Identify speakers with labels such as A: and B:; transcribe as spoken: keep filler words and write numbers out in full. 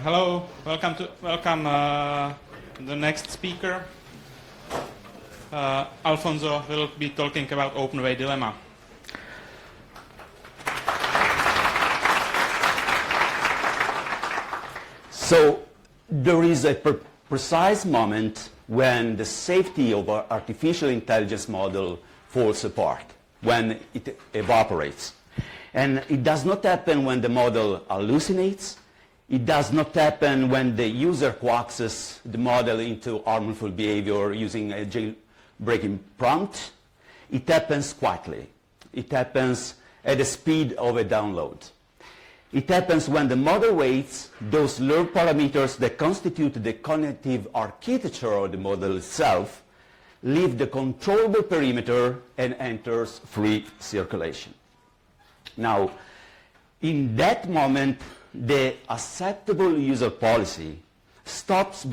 A: hello, welcome to welcome uh, the next speaker. Uh, Alfonso will be talking about OpenWay dilemma.
B: So there is a pre precise moment when the safety of our artificial intelligence model falls apart, when it evaporates. And it does not happen when the model hallucinates. It does not happen when the user coaxes the model into harmful behavior using a jailbreaking prompt. It happens quietly. It happens at the speed of a download. It happens when the model weights those learned parameters that constitute the cognitive architecture of the model itself, leave the controllable perimeter, and enters free circulation. Now, in that moment, the acceptable user policy stops